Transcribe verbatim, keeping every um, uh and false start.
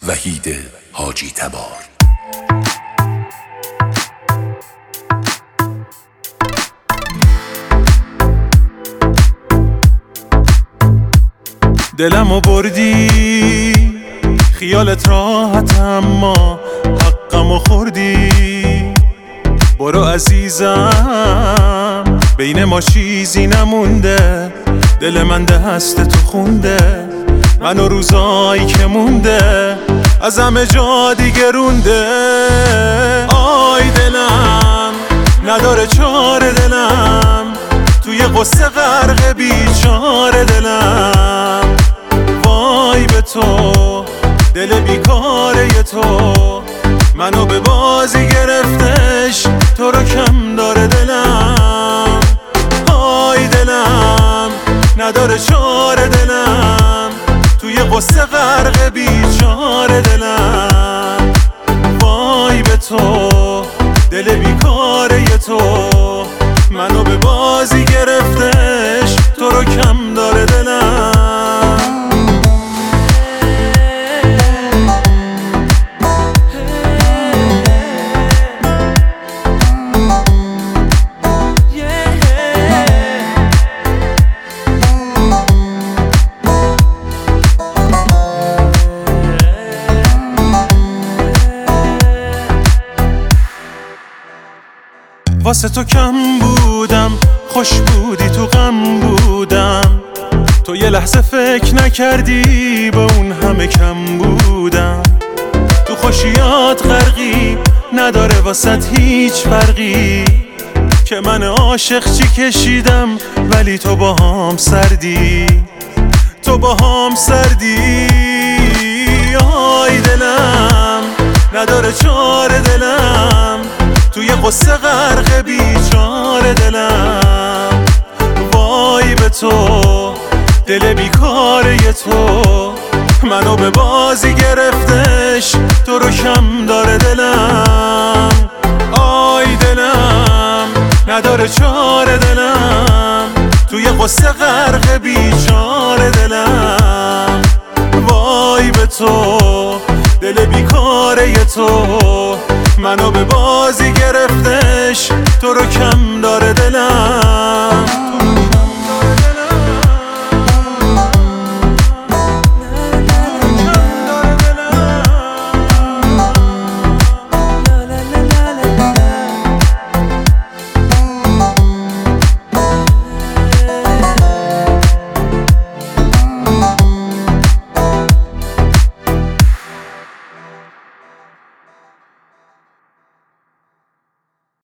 وحید حاجی تبار. دلمو بردی خیالت راحت اما حقمو خوردی. برو عزیزم بین ما چیزی نمونده، دل من دست تو خونده، من و روزایی که مونده از همه جا دیگه رونده. آی دلم نداره چاره، دلم توی قصه غرق بیچاره. دلم وای به تو دل بیکاره تو، منو به بازی گرفتش تو رو کم داره. دلم آی دلم نداره چاره، دلم توی قصه غرق بیچاره. دلم وای به تو دل بیکاره تو، منو به بازی گرفتش تو رو کم داره. دلم واسه تو کم بودم، خوش بودی تو غم بودم، تو یه لحظه فکر نکردی با اون همه کم بودم. تو خوشیات غرقی نداره واسه هیچ فرقی، که من عاشق چی کشیدم ولی تو با هم سردی، تو با هم سردی. آی دلم نداره چاره، دلم توی قصه غرق بیچاره. دلم وای به تو دل بیکاره تو، منو به بازی گرفتش تو رو کم داره. دلم آی دلم نداره چاره، دلم توی قصه غرق بیچاره. دلم وای به تو دل بیکاره تو، منو به بازی گرفتش تو رو کم داره. دلم